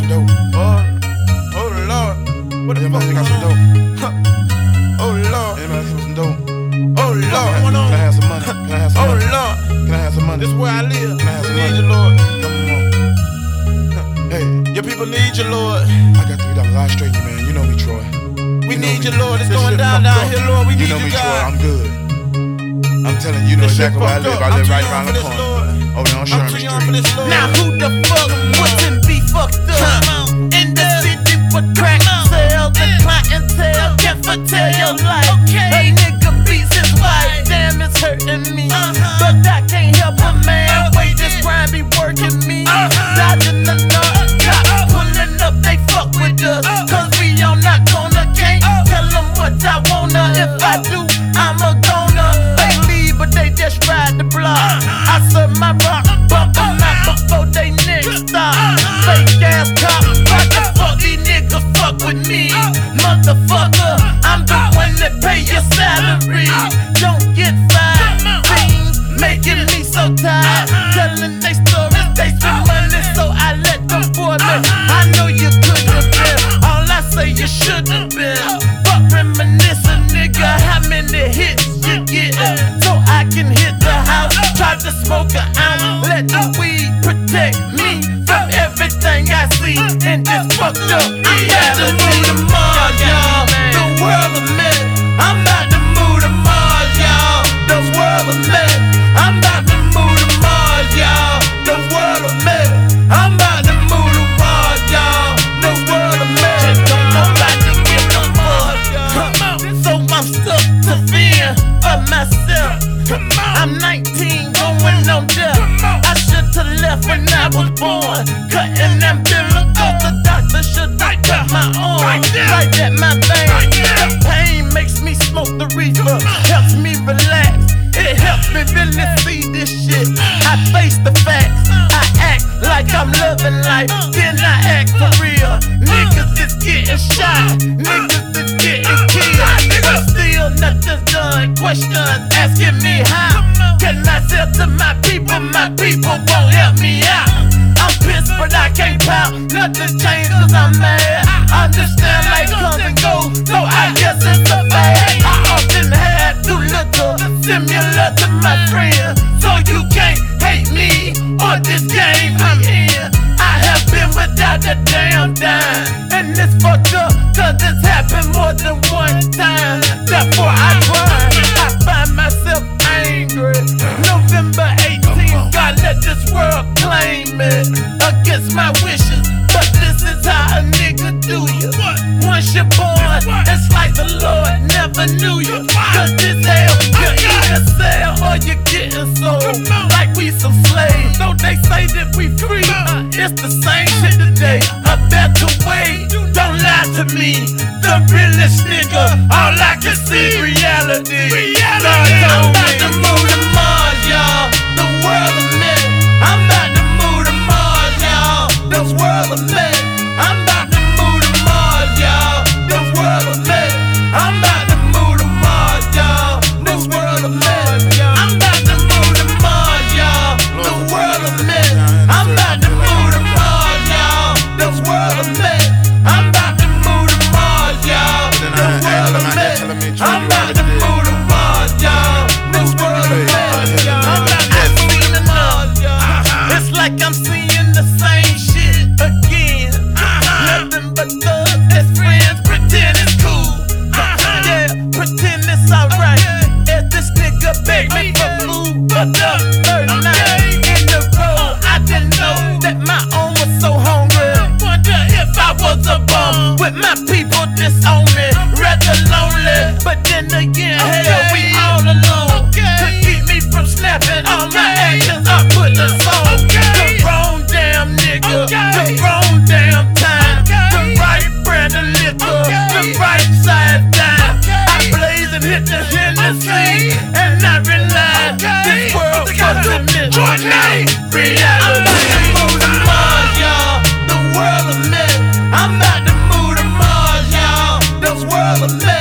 some dope. Oh Lord. What the fuck got some going dope. on? Oh Lord. Anybody got some dope? Oh Lord. Can I have some money? Can I have some money? Lord. Can I have some money? This is where I live. Can I have some Need money? you, Lord. Come on. Hey, Your people need you, Lord. I got $3. I'll straighten you, man. You know me, Troy. We need you, me. Lord. It's This going shit down fucked up. here, Lord. We You need know you, me, Troy. God. I'm good. I'm telling you, you know This shit exactly where I fucked live. up. I live I'm right too young around for the this, corner. Lord. Over there on I'm Sherman too young for this, Street. Lord. Now who the fuck wouldn't be fucked up? In the city with crack sales and clientele can't foretell your life. A nigga beats his wife, damn it's hurting me. But I can't help a man, wait this grind be working me. Dodging the knock, cops pulling up, they fuck with us. Cause we on that corner, can't tell them what I wanna. If I do, I'm a goner. They leave, but they just ride the block. I serve my rock, bump them out before they niggas stop. Fake ass cop, why the fuck these niggas fuck with me? Motherfucker, I'm the one that pay your salary. Don't get fired, things making me so tired. Telling they stories, they spend money, so I let them for me. I know you couldn't have been, all I say you shouldn't have been. Fuck reminiscing, nigga, how many hits you getting? So I can hit the house, try to smoke an ounce. Let the weed protect me from everything I see in this fucked up reality. The Mars, y'all, the world of men. I'm about to move to Mars, y'all, the world of men. I'm about to move to Mars, y'all, the world of men. I'm about to move to Mars, y'all, the world of men. Just don't nobody give no fuck, y'all. So I'm stuck to fear of myself. I'm 19, going on death. I should've left when I was born. Cutting them umbilicals, the doctor should've cut my arm. Right at my vein. The pain makes me smoke the reefer, helps me relax. It helps me really see this shit. I face the facts. I act like I'm loving life, then I act for real. Niggas is getting shot, niggas is getting killed. But still nothing's done. Questions asking me how can I sell to my people? My people won't help me out. I'm pissed, but I can't pout. Nothing changed cause I'm mad. Understand life comes and goes, so I guess it's a fad. I often had too little, similar to my friends. So you can't hate me or this game I'm in. I have been without a damn dime, and it's fucked up cause it's happened more than one time. Therefore I grind, I find myself angry. November 18th, God let this world claim it against my wishes. But this is how a nigga do you. Once you're born, it's like the Lord never knew you. Cause this hell, you're either sell or you're getting sold. Like we some slaves, though they say that we free. It's the same shit today, a better way. Don't lie to me, the realest nigga. All I can see reality. I'm about to move to Mars, y'all, the world of men. I'm about to move to Mars, y'all, the world of men. I'm about to move to Mars, y'all, the world of men. I'm about to move to Mars, y'all, the world of men. I'm about to move to Mars, y'all, the world of men. I'm about to move to Mars, y'all, the world of men. I'm about to move to Mars, y'all, the world of men. I'm about to move to Mars, y'all, the world of men. I'm about to move to Mars, y'all. It's like I'm seeing the same shit again. Nothing but thugs as friends, pretend it's cool. Yeah, pretend it's alright. As this nigga beg me for food for the third night in the road, I didn't know that my own was so hungry. Wonder if I was a bum with my people disown me, rather lonely. But then again, hell, we all alone. To keep me from snapping all my actions, I put the song. The wrong damn nigga, the wrong damn time, the right brand of liquor, the right size dime. I blaze and hit the Hennessy, and I realize this world wasn't meant for me. Reality. I'm about to move to Mars, y'all, the world of men. I'm about to move to Mars, y'all, the world of men.